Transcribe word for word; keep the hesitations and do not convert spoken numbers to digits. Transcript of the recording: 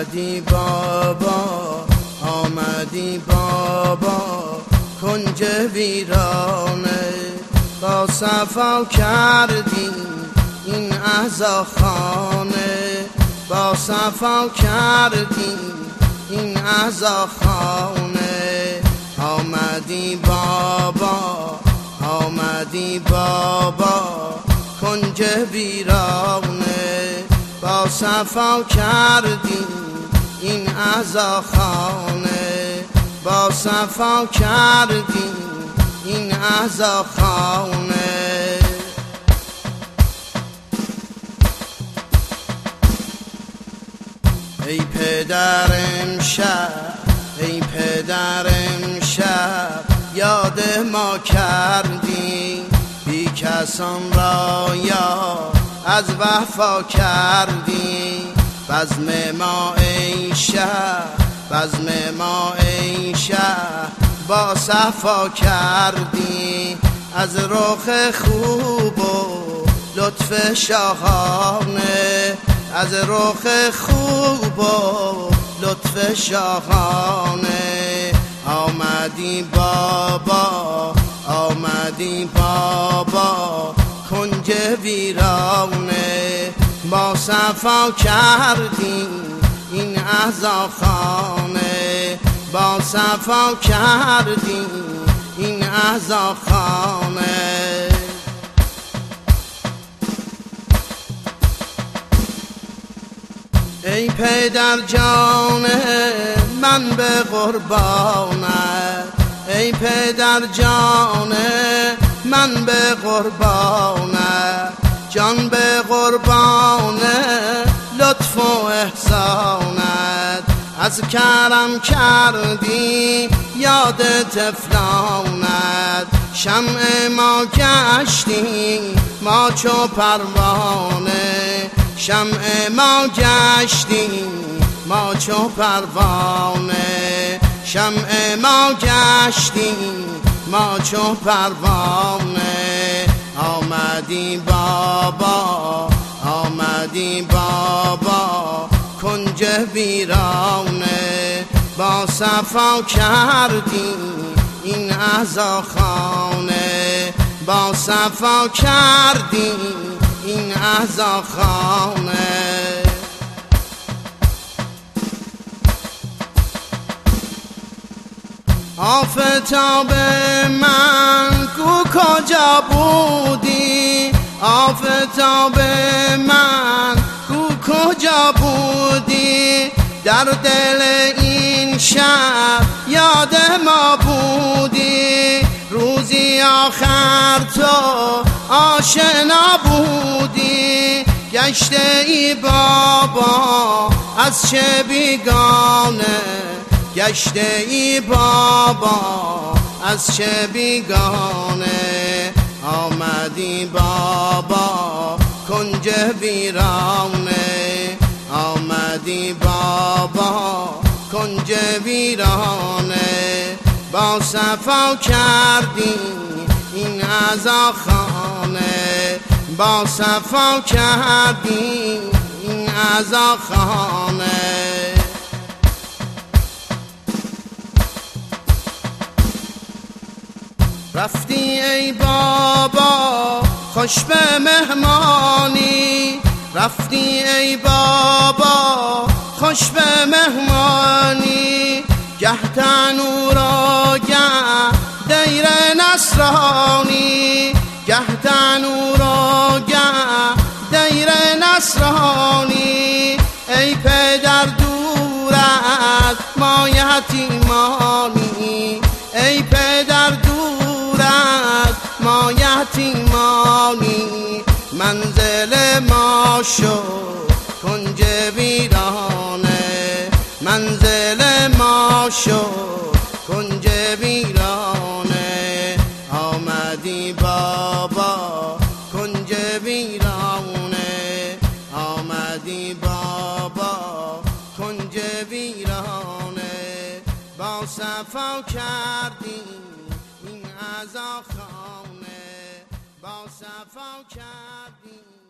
آمدی بابا، آمدی بابا، کنج ویرانه با صفا کردی این عزاخانه، با صفا کردی این عزاخانه. آمدی بابا، آمدی بابا، کنج ویرانه با صفا کردی این عزاخانه، با صفا کردی این عزاخانه. ای پدر امشب، ای پدر امشب یاد ما کردی، بی کسان را یاد از وفا کردی. بزم ما ای شهر، بزم ما ای شهر با صفا کردی، از رخ خوب و لطف شاهانه، از رخ خوب و لطف شاهانه. آمدی بابا، آمدی بابا، کنج ویرانه با صفا کردی این عزاخانه، با صفا کردی این عزاخانه. ای پدر جان من به قربانت، ای پدر جان من به قربانت، جان به قربان لطف و احسانت. از کرم کردی یاد طفلانت، شمع ما گشتی ما چو پروانه، شمع ما گشتی ما چو پروانه، شمع ما گشتی ما چو پروانه. آمدی بابا، آمدی بابا، کنج ویرانه با صفا کردی این عزاخانه، با صفا کردی این عزاخانه. آفتاب من کو کجا بودی، آفتاب من کو کجا بودی، در دل این شب یاد ما بودی، روزی آخر تو آشنا بودی. گشته ای بابا از چه بیگانه، گشته ای بابا از چه بیگانه. آمدی بابا کنج ویرانه، آمدی بابا کنج ویرانه با صفا کردی این عزاخانه، با صفا کردی این عزاخانه. رفتی ای بابا خوش به مهمانی، رفتی ای بابا خوش به مهمانی، گه تنورا گه دیر نصرانی، گه تنورا گه دیر نصرانی. ای پدر دور از ما یتیمانی، ای پدر دور از ما یتیمانی، منزل ما شد کنج ویرانه، منزل ما شد کنج ویرانه. آمدی بابا کنج ویرانه، آمدی بابا کنج ویرانه با صفا کردی این عزاخانه، با صفا کردی